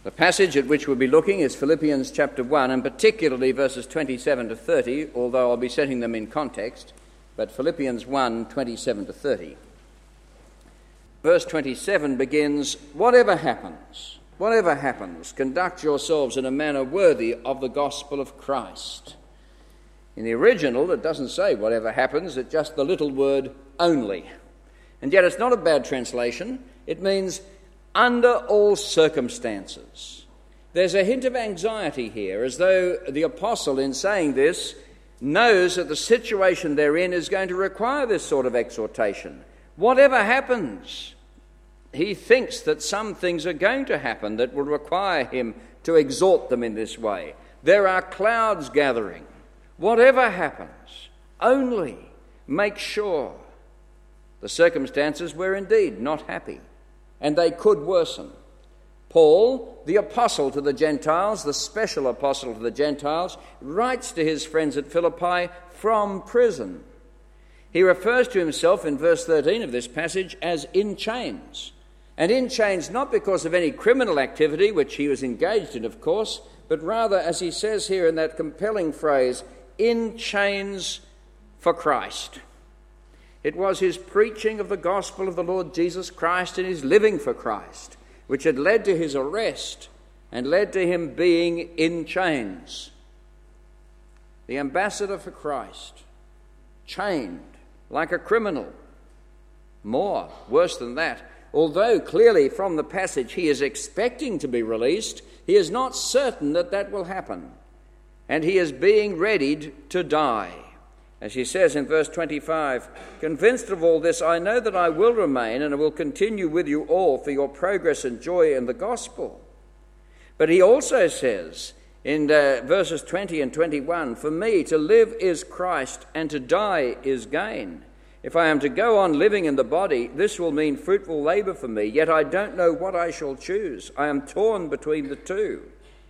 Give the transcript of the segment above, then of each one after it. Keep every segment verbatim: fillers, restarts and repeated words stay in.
The passage at which we'll be looking is Philippians chapter one, and particularly verses twenty-seven to thirty, although I'll be setting them in context, but Philippians one, twenty-seven to thirty. Verse twenty-seven begins, "Whatever happens, whatever happens, conduct yourselves in a manner worthy of the gospel of Christ." In the original, it doesn't say whatever happens, it's just the little word only. And yet it's not a bad translation. It means under all circumstances. There's a hint of anxiety here, as though the apostle, in saying this, knows that the situation they're in is going to require this sort of exhortation. Whatever happens, he thinks that some things are going to happen that will require him to exhort them in this way. There are clouds gathering. Whatever happens, only make sure. The circumstances were indeed not happy, and they could worsen. Paul, the apostle to the Gentiles, the special apostle to the Gentiles, writes to his friends at Philippi from prison. He refers to himself in verse thirteen of this passage as in chains. And in chains not because of any criminal activity, which he was engaged in, of course, but rather, as he says here in that compelling phrase, in chains for Christ. It was his preaching of the gospel of the Lord Jesus Christ and his living for Christ which had led to his arrest and led to him being in chains. The ambassador for Christ, chained like a criminal. More, worse than that, although clearly from the passage he is expecting to be released, he is not certain that that will happen. And he is being readied to die. As he says in verse twenty-five, "Convinced of all this, I know that I will remain and I will continue with you all for your progress and joy in the gospel." But he also says in uh, verses twenty and twenty-one, "For me to live is Christ and to die is gain. If I am to go on living in the body, this will mean fruitful labour for me, yet I don't know what I shall choose. I am torn between the two."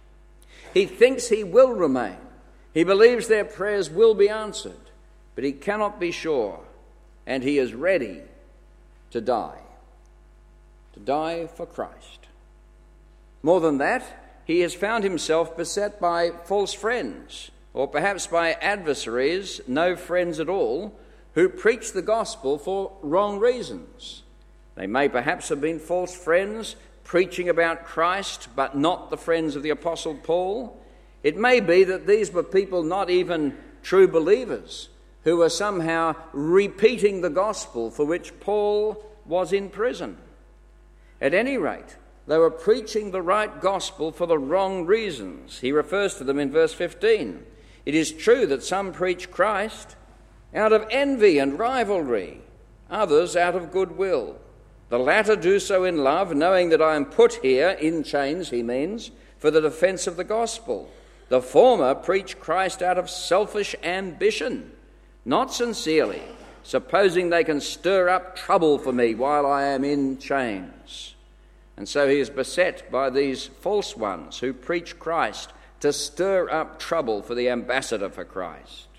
He thinks he will remain. He believes their prayers will be answered. But he cannot be sure, and he is ready to die, to die for Christ. More than that, he has found himself beset by false friends, or perhaps by adversaries, no friends at all, who preach the gospel for wrong reasons. They may perhaps have been false friends preaching about Christ, but not the friends of the Apostle Paul. It may be that these were people not even true believers, who were somehow repeating the gospel for which Paul was in prison. At any rate, they were preaching the right gospel for the wrong reasons. He refers to them in verse fifteen. "It is true that some preach Christ out of envy and rivalry, others out of goodwill. The latter do so in love, knowing that I am put here, in chains, he means, for the defense of the gospel. The former preach Christ out of selfish ambition, not sincerely, supposing they can stir up trouble for me while I am in chains." And so he is beset by these false ones who preach Christ to stir up trouble for the ambassador for Christ.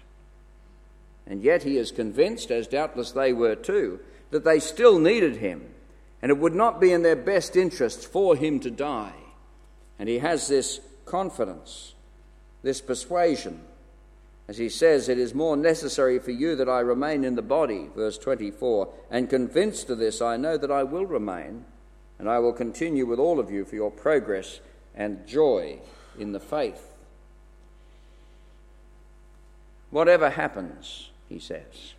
And yet he is convinced, as doubtless they were too, that they still needed him, and it would not be in their best interests for him to die. And he has this confidence, this persuasion. As he says, "It is more necessary for you that I remain in the body," verse twenty-four, "and convinced of this, I know that I will remain, and I will continue with all of you for your progress and joy in the faith." Whatever happens, he says.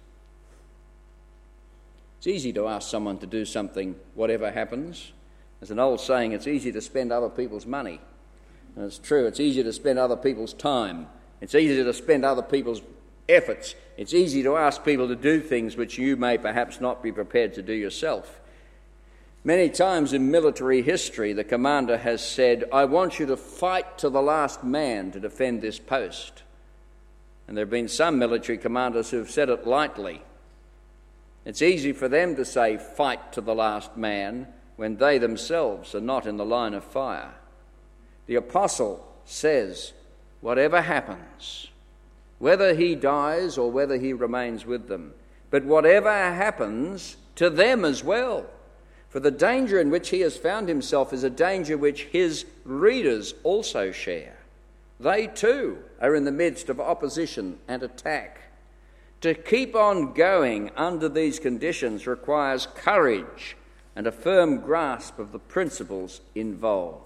It's easy to ask someone to do something, whatever happens. There's an old saying, it's easy to spend other people's money. And it's true, it's easy to spend other people's time. It's easy to spend other people's efforts. It's easy to ask people to do things which you may perhaps not be prepared to do yourself. Many times in military history, the commander has said, "I want you to fight to the last man to defend this post." And there have been some military commanders who have said it lightly. It's easy for them to say, "Fight to the last man," when they themselves are not in the line of fire. The apostle says, whatever happens, whether he dies or whether he remains with them, but whatever happens to them as well, For the danger in which he has found himself is a danger which his readers also share. They too are in the midst of opposition and attack. To keep on going under these conditions requires courage and a firm grasp of the principles involved.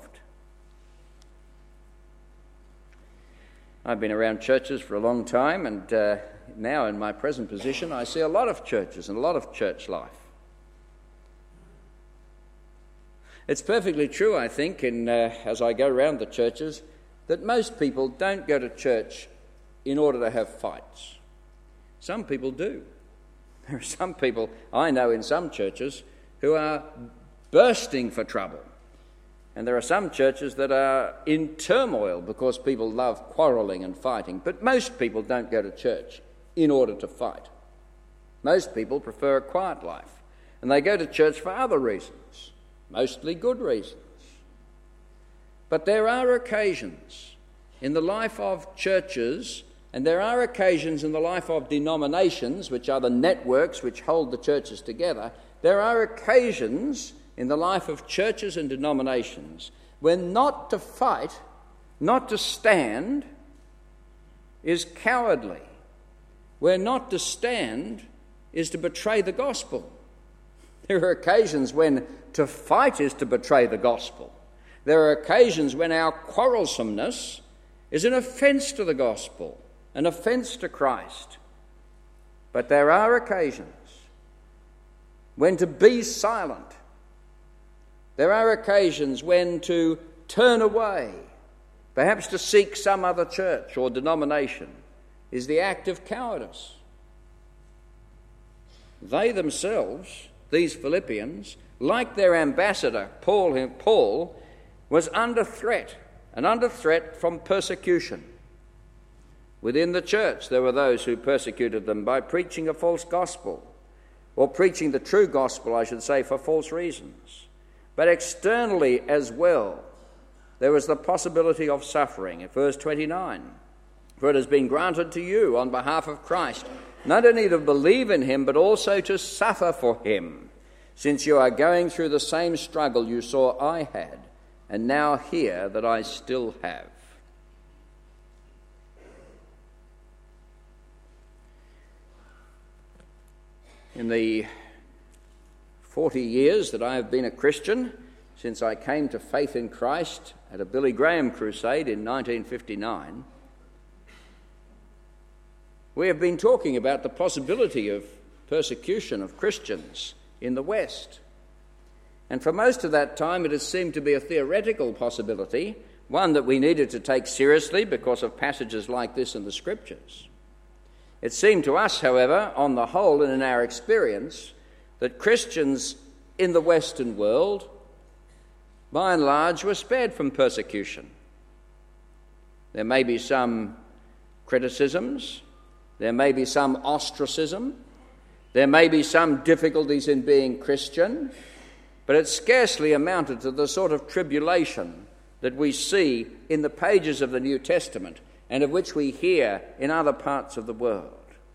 I've been around churches for a long time, and uh, now in my present position I see a lot of churches and a lot of church life. It's perfectly true, I think, in, uh, as I go around the churches, that most people don't go to church in order to have fights. Some people do. There are some people I know in some churches who are bursting for trouble. And there are some churches that are in turmoil because people love quarrelling and fighting. But most people don't go to church in order to fight. Most people prefer a quiet life. And they go to church for other reasons, mostly good reasons. But there are occasions in the life of churches, and there are occasions in the life of denominations, which are the networks which hold the churches together. There are occasions in the life of churches and denominations when not to fight, not to stand, is cowardly. Where not to stand is to betray the gospel. There are occasions when to fight is to betray the gospel. There are occasions when our quarrelsomeness is an offence to the gospel, an offence to Christ. But there are occasions when to be silent. There are occasions when to turn away, perhaps to seek some other church or denomination, is the act of cowardice. They themselves, these Philippians, like their ambassador, Paul, Paul, was under threat, and under threat from persecution. Within the church, there were those who persecuted them by preaching a false gospel, or preaching the true gospel, I should say, for false reasons. But externally as well, there was the possibility of suffering. In verse twenty-nine, for it has been granted to you on behalf of Christ, not only to believe in him, but also to suffer for him, since you are going through the same struggle you saw I had, and now hear that I still have. In the forty years that I have been a Christian, since I came to faith in Christ at a Billy Graham crusade in nineteen fifty-nine, we have been talking about the possibility of persecution of Christians in the West. And for most of that time it has seemed to be a theoretical possibility, one that we needed to take seriously because of passages like this in the Scriptures. It seemed to us, however, on the whole and in our experience, that Christians in the Western world, by and large, were spared from persecution. There may be some criticisms, there may be some ostracism, there may be some difficulties in being Christian, but it scarcely amounted to the sort of tribulation that we see in the pages of the New Testament and of which we hear in other parts of the world.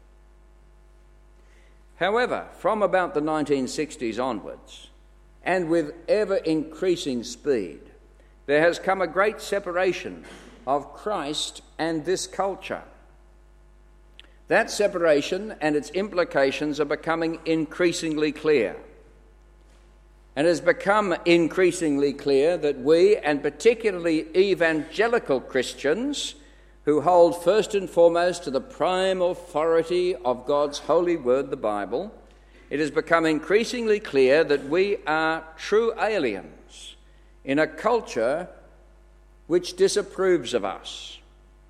However, from about the nineteen sixties onwards, and with ever-increasing speed, there has come a great separation of Christ and this culture. That separation and its implications are becoming increasingly clear. And it has become increasingly clear that we, and particularly evangelical Christians, who hold first and foremost to the prime authority of God's holy word, the Bible, it has become increasingly clear that we are true aliens in a culture which disapproves of us.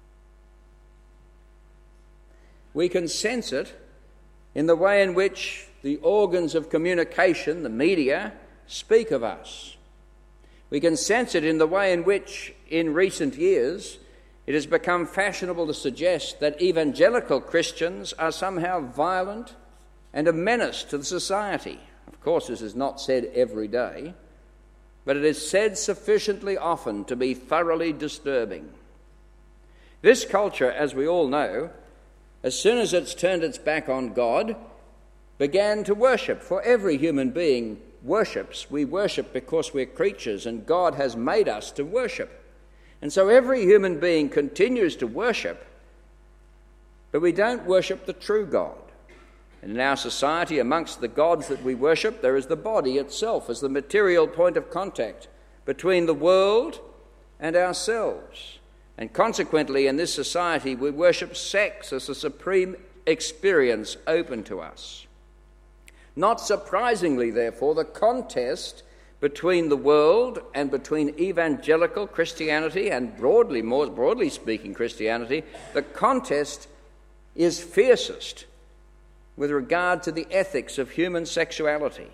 We can sense it in the way in which the organs of communication, the media, speak of us. We can sense it in the way in which, in recent years, it has become fashionable to suggest that evangelical Christians are somehow violent and a menace to the society. Of course, this is not said every day, but it is said sufficiently often to be thoroughly disturbing. This culture, as we all know, as soon as it's turned its back on God, began to worship, for every human being worships, we worship because we're creatures and God has made us to worship. And so every human being continues to worship, but we don't worship the true God. And in our society, amongst the gods that we worship, there is the body itself as the material point of contact between the world and ourselves. And consequently, in this society, we worship sex as a supreme experience open to us. Not surprisingly, therefore, the contest between the world and between evangelical Christianity and broadly, more broadly speaking, Christianity, the contest is fiercest with regard to the ethics of human sexuality.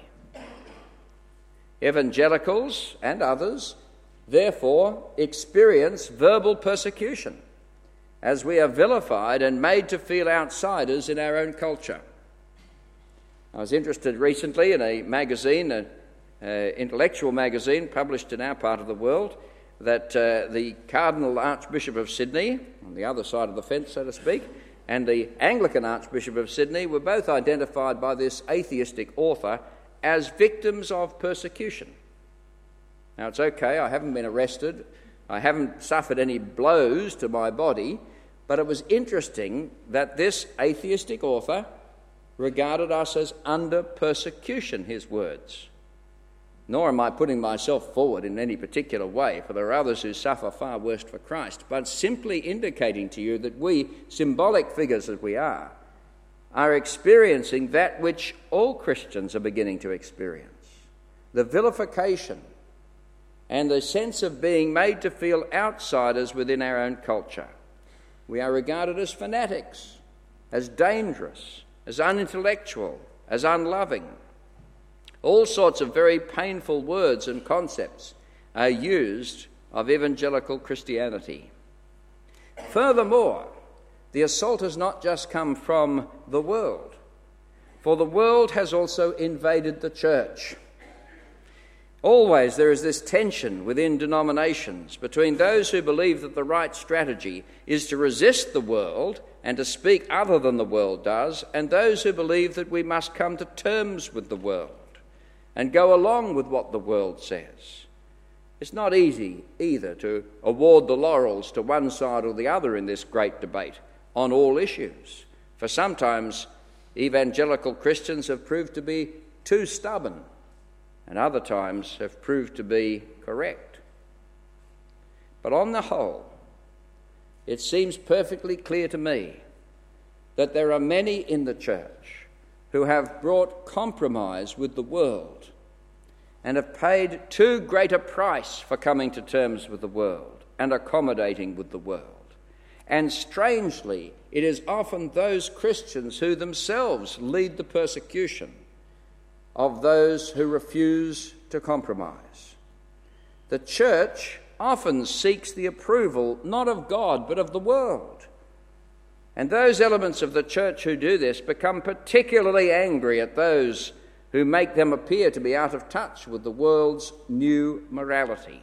Evangelicals and others, therefore, experience verbal persecution as we are vilified and made to feel outsiders in our own culture. I was interested recently in a magazine, an uh, intellectual magazine published in our part of the world, that uh, the Cardinal Archbishop of Sydney, on the other side of the fence, so to speak, and the Anglican Archbishop of Sydney were both identified by this atheistic author as victims of persecution. Now, it's okay, I haven't been arrested, I haven't suffered any blows to my body, but it was interesting that this atheistic author regarded us as under persecution, his words. Nor am I putting myself forward in any particular way, for there are others who suffer far worse for Christ, but simply indicating to you that we, symbolic figures as we are, are experiencing that which all Christians are beginning to experience, the vilification and the sense of being made to feel outsiders within our own culture. We are regarded as fanatics, as dangerous, as unintellectual, as unloving. All sorts of very painful words and concepts are used of evangelical Christianity. Furthermore, the assault has not just come from the world, for the world has also invaded the church. Always there is this tension within denominations between those who believe that the right strategy is to resist the world and to speak other than the world does, and those who believe that we must come to terms with the world and go along with what the world says. It's not easy either to award the laurels to one side or the other in this great debate on all issues, for sometimes evangelical Christians have proved to be too stubborn and other times have proved to be correct. But on the whole, it seems perfectly clear to me that there are many in the church who have brought compromise with the world and have paid too great a price for coming to terms with the world and accommodating with the world. And strangely, it is often those Christians who themselves lead the persecution of those who refuse to compromise. The church often seeks the approval not of God but of the world. And those elements of the church who do this become particularly angry at those who make them appear to be out of touch with the world's new morality.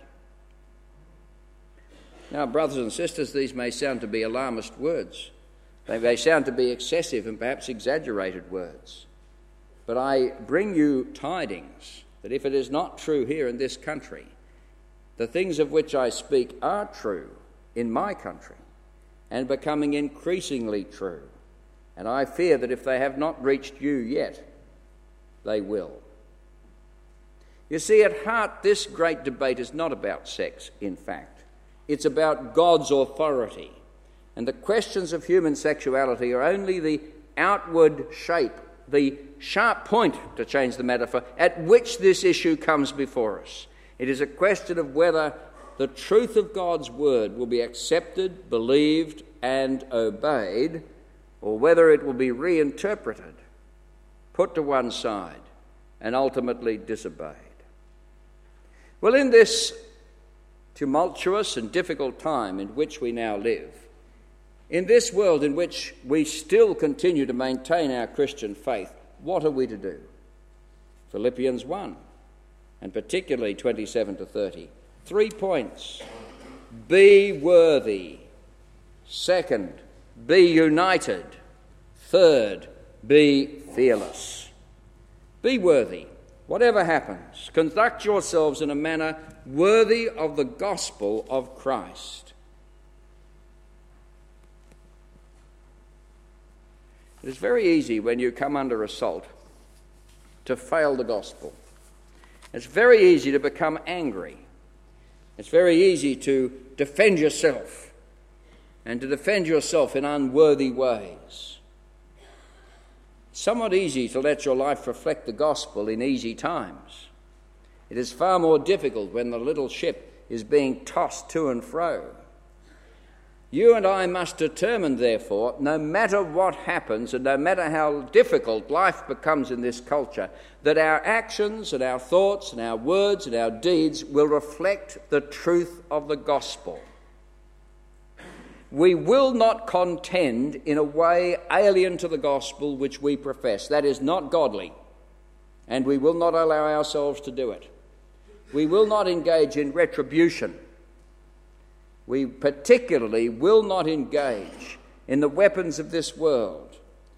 Now, brothers and sisters, these may sound to be alarmist words. They may sound to be excessive and perhaps exaggerated words. But I bring you tidings that if it is not true here in this country, the things of which I speak are true in my country and becoming increasingly true. And I fear that if they have not reached you yet, they will. You see, at heart, this great debate is not about sex, in fact. It's about God's authority. And the questions of human sexuality are only the outward shape, the sharp point, to change the metaphor, at which this issue comes before us. It is a question of whether the truth of God's word will be accepted, believed, and obeyed, or whether it will be reinterpreted, put to one side, and ultimately disobeyed. Well, in this tumultuous and difficult time in which we now live, in this world in which we still continue to maintain our Christian faith, what are we to do? Philippians one, and particularly twenty-seven to thirty. Three points. Be worthy. Second, be united. Third, be fearless. Be worthy. whatever happens, conduct yourselves in a manner worthy of the gospel of Christ. It is very easy when you come under assault to fail the gospel. It's very easy to become angry. It's very easy to defend yourself and to defend yourself in unworthy ways. It's somewhat easy to let your life reflect the gospel in easy times. It is far more difficult when the little ship is being tossed to and fro. You and I must determine, therefore, no matter what happens and no matter how difficult life becomes in this culture, that our actions and our thoughts and our words and our deeds will reflect the truth of the gospel. We will not contend in a way alien to the gospel which we profess. That is not godly, and we will not allow ourselves to do it. We will not engage in retribution. We particularly will not engage in the weapons of this world.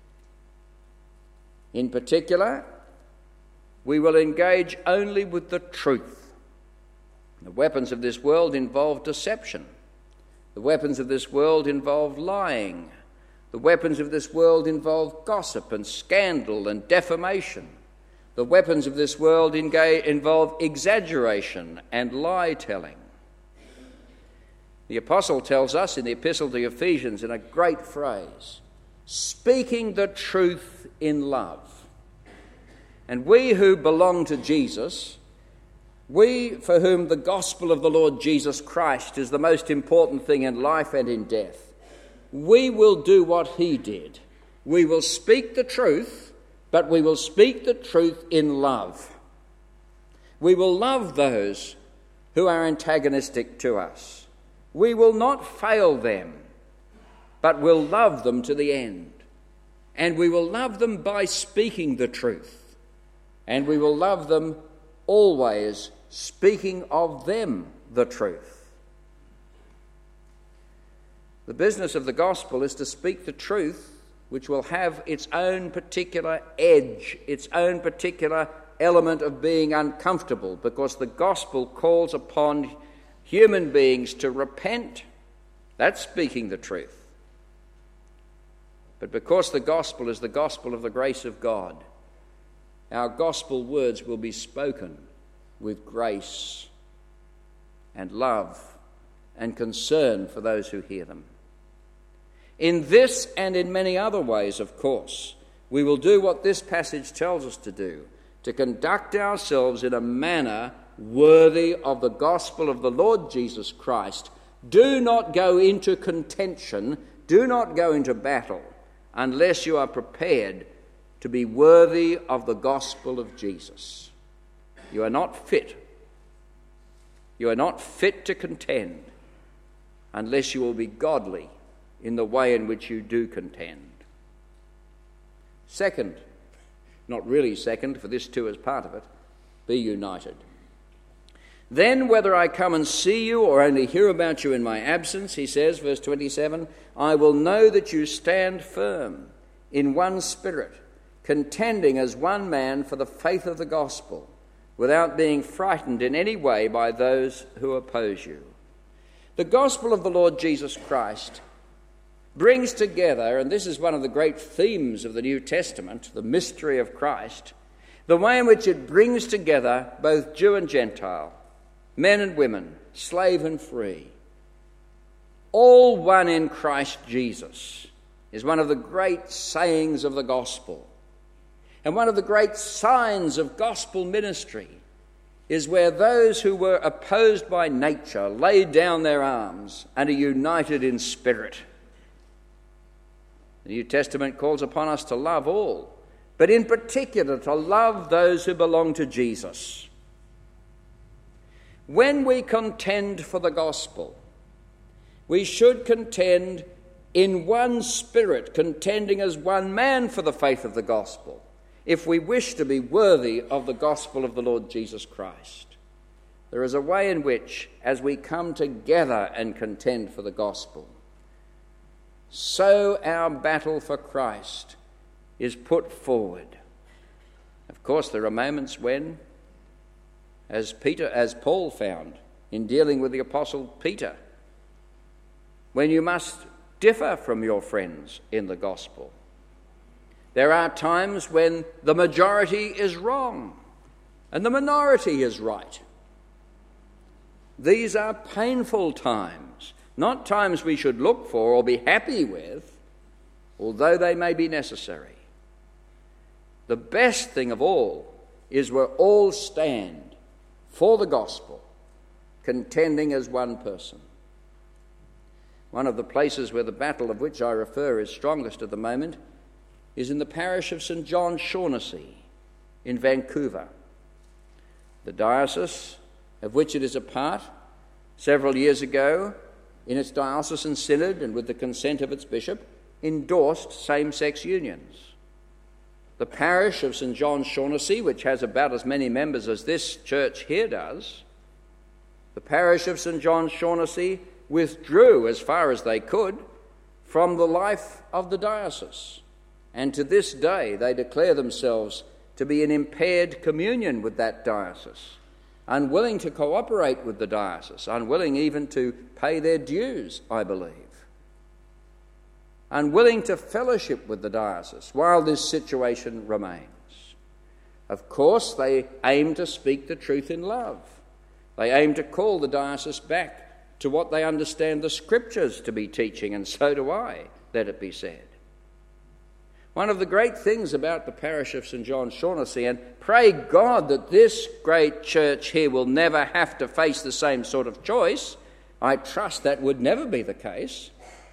In particular, we will engage only with the truth. The weapons of this world involve deception. The weapons of this world involve lying. The weapons of this world involve gossip and scandal and defamation. The weapons of this world engage, involve exaggeration and lie-telling. The apostle tells us in the epistle to Ephesians in a great phrase, speaking the truth in love. And we who belong to Jesus, we for whom the gospel of the Lord Jesus Christ is the most important thing in life and in death, we will do what he did. We will speak the truth, but we will speak the truth in love. We will love those who are antagonistic to us. We will not fail them, but will love them to the end. And we will love them by speaking the truth. And we will love them always speaking of them the truth. The business of the gospel is to speak the truth which will have its own particular edge, its own particular element of being uncomfortable, because the gospel calls upon human beings to repent. That's speaking the truth. But because the gospel is the gospel of the grace of God, our gospel words will be spoken with grace and love and concern for those who hear them. In this and in many other ways, of course, we will do what this passage tells us to do, to conduct ourselves in a manner worthy of the gospel of the Lord Jesus Christ. Do not go into contention, do not go into battle, unless you are prepared to be worthy of the gospel of Jesus. You are not fit. You are not fit to contend unless you will be godly in the way in which you do contend. Second, not really second, for this too is part of it, be united. Then, whether I come and see you or only hear about you in my absence, he says, verse twenty-seven, I will know that you stand firm in one spirit, contending as one man for the faith of the gospel, without being frightened in any way by those who oppose you. The gospel of the Lord Jesus Christ brings together, and this is one of the great themes of the New Testament, the mystery of Christ, the way in which it brings together both Jew and Gentile, men and women, slave and free, all one in Christ Jesus, is one of the great sayings of the gospel. And one of the great signs of gospel ministry is where those who were opposed by nature lay down their arms and are united in spirit. The New Testament calls upon us to love all, but in particular to love those who belong to Jesus. When we contend for the gospel, we should contend in one spirit, contending as one man for the faith of the gospel, if we wish to be worthy of the gospel of the Lord Jesus Christ. There is a way in which, as we come together and contend for the gospel, so our battle for Christ is put forward. Of course, there are moments when, as Peter, as Paul found in dealing with the Apostle Peter, when you must differ from your friends in the gospel. There are times when the majority is wrong and the minority is right. These are painful times, not times we should look for or be happy with, although they may be necessary. The best thing of all is we all stand for the gospel, contending as one person. One of the places where the battle of which I refer is strongest at the moment is in the parish of St John Shaughnessy in Vancouver. The diocese of which it is a part, several years ago, in its diocesan synod and with the consent of its bishop, endorsed same-sex unions. The parish of St John Shaughnessy, which has about as many members as this church here does, the parish of St John Shaughnessy withdrew as far as they could from the life of the diocese. And to this day they declare themselves to be in impaired communion with that diocese, unwilling to cooperate with the diocese, unwilling even to pay their dues, I believe, unwilling to fellowship with the diocese while this situation remains. Of course, they aim to speak the truth in love. They aim to call the diocese back to what they understand the Scriptures to be teaching, and so do I, let it be said. One of the great things about the parish of St John Shaughnessy, and pray God that this great church here will never have to face the same sort of choice. I trust that would never be the case.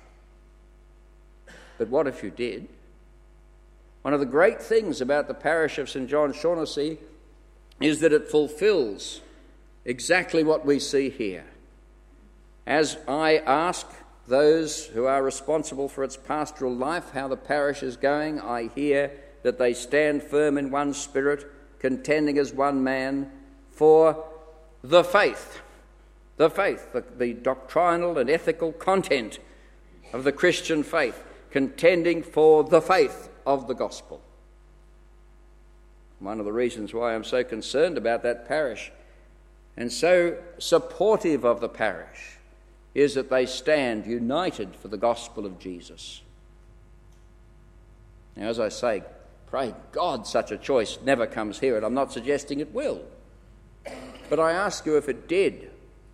But what if you did? One of the great things about the parish of St John Shaughnessy is that it fulfills exactly what we see here. As I ask those who are responsible for its pastoral life how the parish is going, I hear that they stand firm in one spirit, contending as one man for the faith, the faith, the, the doctrinal and ethical content of the Christian faith, contending for the faith of the gospel. One of the reasons why I'm so concerned about that parish and so supportive of the parish is that they stand united for the gospel of Jesus. Now, as I say, pray God such a choice never comes here, and I'm not suggesting it will. But I ask you, if it did,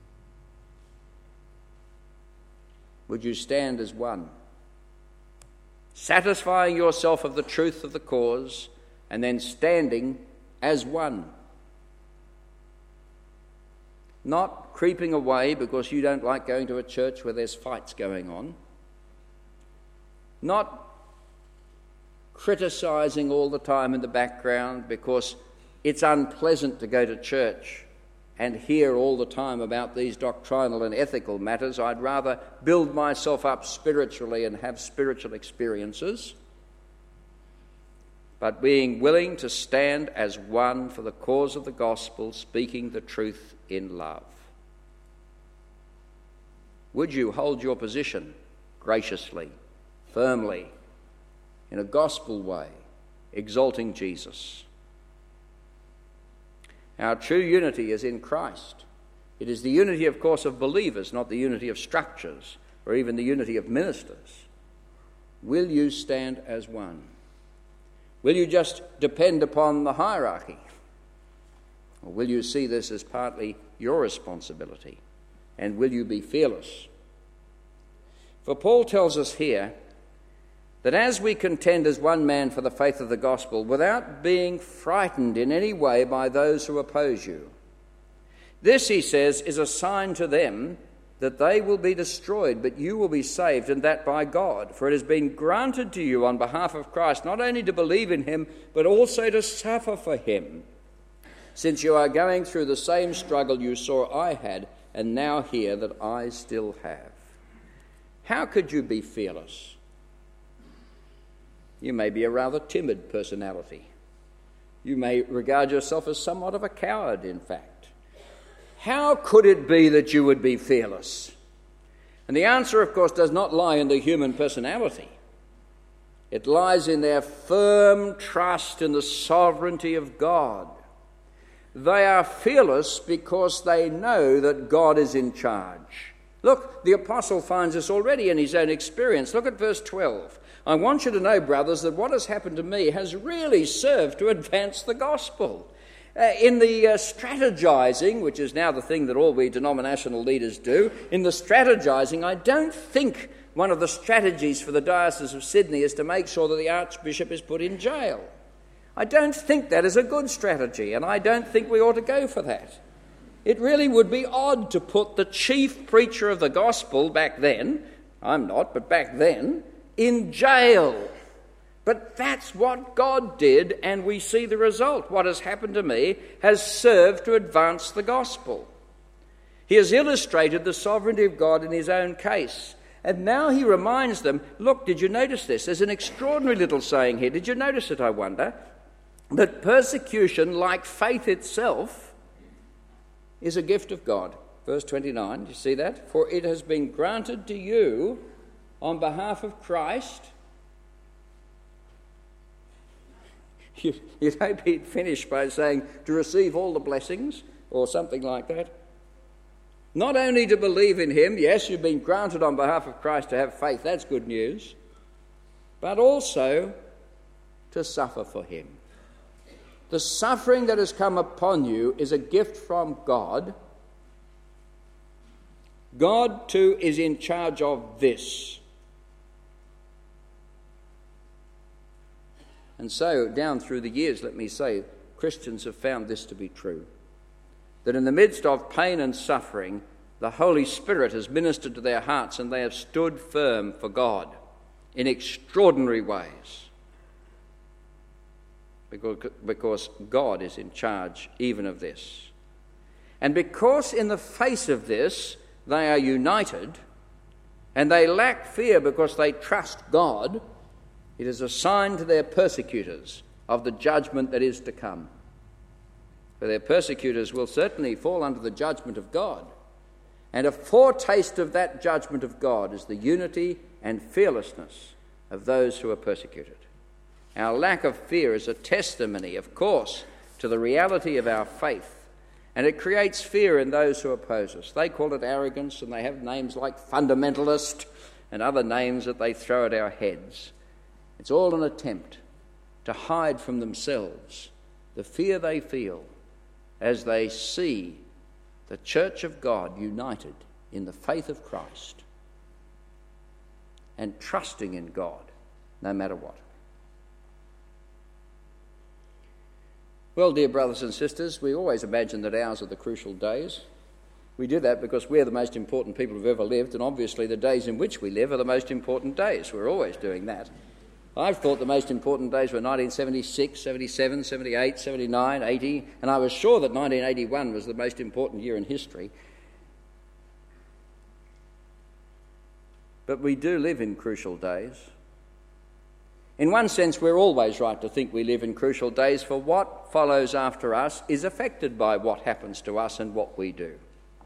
would you stand as one, satisfying yourself of the truth of the cause, and then standing as one? Not creeping away because you don't like going to a church where there's fights going on. Not criticising all the time in the background because it's unpleasant to go to church and hear all the time about these doctrinal and ethical matters. I'd rather build myself up spiritually and have spiritual experiences. But being willing to stand as one for the cause of the gospel, speaking the truth in love. Would you hold your position graciously, firmly, in a gospel way, exalting Jesus? Our true unity is in Christ. It is the unity, of course, of believers, not the unity of structures or even the unity of ministers. Will you stand as one? Will you just depend upon the hierarchy? Or will you see this as partly your responsibility? And will you be fearless? For Paul tells us here that as we contend as one man for the faith of the gospel, without being frightened in any way by those who oppose you, this, he says, is a sign to them that they will be destroyed, but you will be saved, and that by God. For it has been granted to you on behalf of Christ not only to believe in him, but also to suffer for him, since you are going through the same struggle you saw I had, and now hear that I still have. How could you be fearless? You may be a rather timid personality. You may regard yourself as somewhat of a coward, in fact. How could it be that you would be fearless? And the answer, of course, does not lie in the human personality. It lies in their firm trust in the sovereignty of God. They are fearless because they know that God is in charge. Look, the apostle finds this already in his own experience. Look at verse twelve. I want you to know, brothers, that what has happened to me has really served to advance the gospel. Uh, in the uh, strategizing, which is now the thing that all we denominational leaders do, in the strategizing, I don't think one of the strategies for the Diocese of Sydney is to make sure that the Archbishop is put in jail. I don't think that is a good strategy, and I don't think we ought to go for that. It really would be odd to put the chief preacher of the gospel back then, I'm not, but back then, in jail. But that's what God did, and we see the result. What has happened to me has served to advance the gospel. He has illustrated the sovereignty of God in his own case. And now he reminds them, look, did you notice this? There's an extraordinary little saying here. Did you notice it, I wonder? That persecution, like faith itself, is a gift of God. Verse twenty-nine, do you see that? For it has been granted to you on behalf of Christ. You, you'd hope he'd finish by saying, to receive all the blessings, or something like that. Not only to believe in him, yes, you've been granted on behalf of Christ to have faith, that's good news, but also to suffer for him. The suffering that has come upon you is a gift from God. God, too, is in charge of this. And so, down through the years, let me say, Christians have found this to be true. That in the midst of pain and suffering, the Holy Spirit has ministered to their hearts and they have stood firm for God in extraordinary ways. Because, because God is in charge even of this. And because in the face of this they are united and they lack fear because they trust God, it is a sign to their persecutors of the judgment that is to come. For their persecutors will certainly fall under the judgment of God. And a foretaste of that judgment of God is the unity and fearlessness of those who are persecuted. Our lack of fear is a testimony, of course, to the reality of our faith. And it creates fear in those who oppose us. They call it arrogance, and they have names like fundamentalist and other names that they throw at our heads. It's all an attempt to hide from themselves the fear they feel as they see the Church of God united in the faith of Christ and trusting in God no matter what. Well, dear brothers and sisters, we always imagine that ours are the crucial days. We do that because we're the most important people who've ever lived, and obviously the days in which we live are the most important days. We're always doing that. I've thought the most important days were nineteen seventy-six, seventy-seven, seventy-eight, seventy-nine, eighty, and I was sure that nineteen eighty-one was the most important year in history. But we do live in crucial days. In one sense, we're always right to think we live in crucial days, for what follows after us is affected by what happens to us and what we do.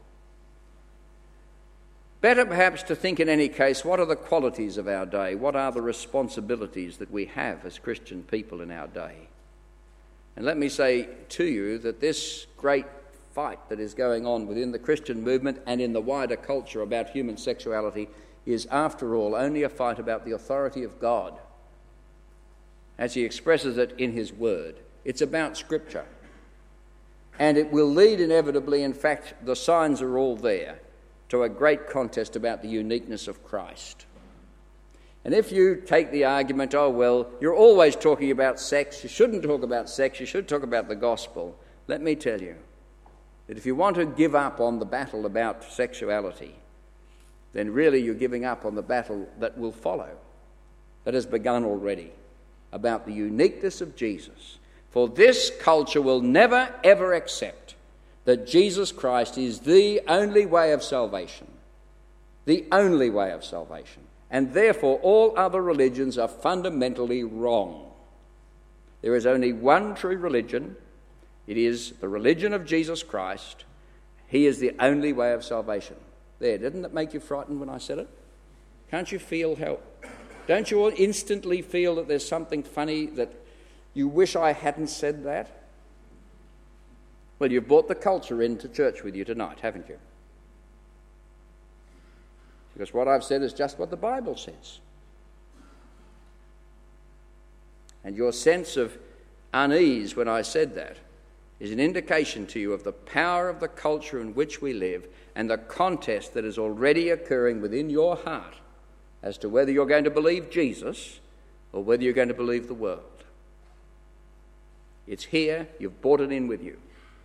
Better perhaps to think in any case, what are the qualities of our day? What are the responsibilities that we have as Christian people in our day? And let me say to you that this great fight that is going on within the Christian movement and in the wider culture about human sexuality is, after all, only a fight about the authority of God, as he expresses it in his word. It's about Scripture. And it will lead inevitably, in fact, the signs are all there, to a great contest about the uniqueness of Christ. And if you take the argument, oh, well, you're always talking about sex, you shouldn't talk about sex, you should talk about the gospel, let me tell you that if you want to give up on the battle about sexuality, then really you're giving up on the battle that will follow, that has begun already, about the uniqueness of Jesus. For this culture will never, ever accept that Jesus Christ is the only way of salvation, the only way of salvation, and therefore all other religions are fundamentally wrong. There is only one true religion. It is the religion of Jesus Christ. He is the only way of salvation. There, didn't that make you frightened when I said it? Can't you feel how Don't you all instantly feel that there's something funny, that you wish I hadn't said that? Well, you've brought the culture into church with you tonight, haven't you? Because what I've said is just what the Bible says. And your sense of unease when I said that is an indication to you of the power of the culture in which we live and the contest that is already occurring within your heart as to whether you're going to believe Jesus or whether you're going to believe the world. It's here, you've brought it in with you.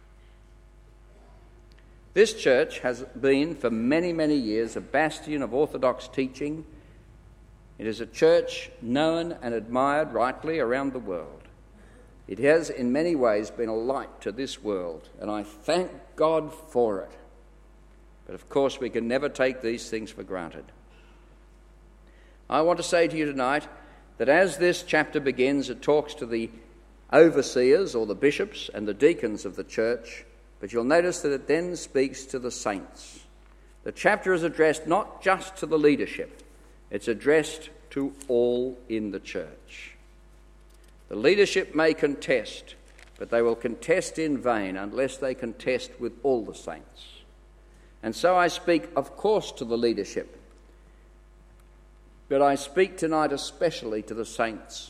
This church has been for many, many years a bastion of orthodox teaching. It is a church known and admired rightly around the world. It has in many ways been a light to this world, and I thank God for it. But of course we can never take these things for granted. I want to say to you tonight that as this chapter begins, it talks to the overseers or the bishops and the deacons of the church, but you'll notice that it then speaks to the saints. The chapter is addressed not just to the leadership, it's addressed to all in the church. The leadership may contest, but they will contest in vain unless they contest with all the saints. And so I speak, of course, to the leadership, but I speak tonight especially to the saints,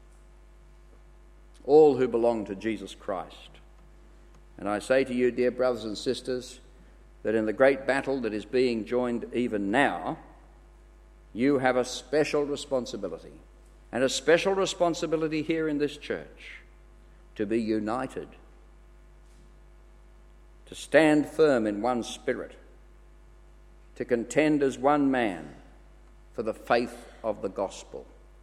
all who belong to Jesus Christ. And I say to you, dear brothers and sisters, that in the great battle that is being joined even now, you have a special responsibility, and a special responsibility here in this church, to be united, to stand firm in one spirit, to contend as one man for the faith of the gospel.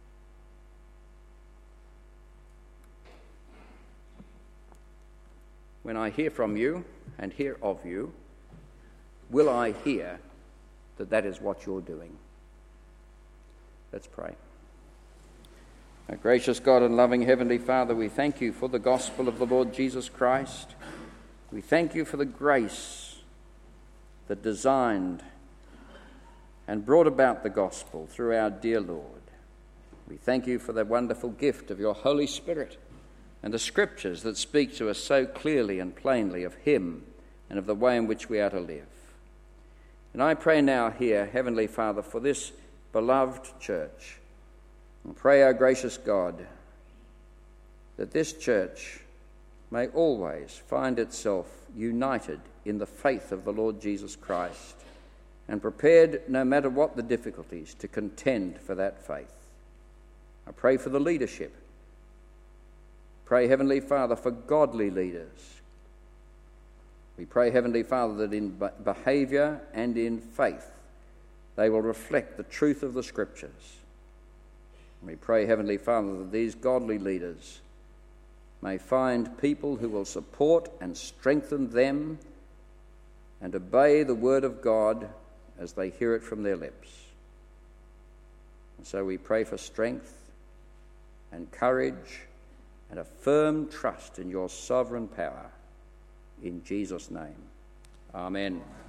When I hear from you and hear of you, will I hear that that is what you're doing? Let's pray. Our gracious God and loving Heavenly Father, we thank you for the gospel of the Lord Jesus Christ. We thank you for the grace that designed and brought about the gospel through our dear Lord. We thank you for the wonderful gift of your Holy Spirit and the scriptures that speak to us so clearly and plainly of him and of the way in which we are to live. And I pray now here, Heavenly Father, for this beloved church. And pray, our gracious God, that this church may always find itself united in the faith of the Lord Jesus Christ and prepared, no matter what the difficulties, to contend for that faith. I pray for the leadership. Pray, Heavenly Father, for godly leaders. We pray, Heavenly Father, that in behaviour and in faith they will reflect the truth of the Scriptures. We pray, Heavenly Father, that these godly leaders may find people who will support and strengthen them and obey the word of God as they hear it from their lips. And so we pray for strength and courage and a firm trust in your sovereign power. In Jesus' name, amen.